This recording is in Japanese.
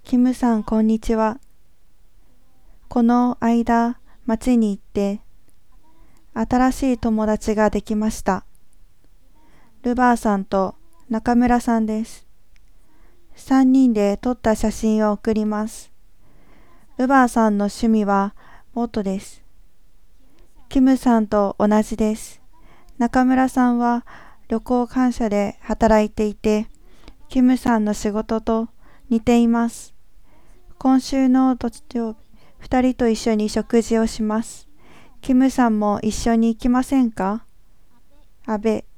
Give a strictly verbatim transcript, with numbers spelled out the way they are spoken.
キムさん、こんにちは。この間、町に行って、新しい友達ができました。ルバーさんと中村さんです。三人で撮った写真を送ります。ルバーさんの趣味はボートです。キムさんと同じです。中村さんは旅行会社で働いていて、キムさんの仕事と似ています。今週の土曜日、二人と一緒に食事をします。キムさんも一緒に行きませんか？阿部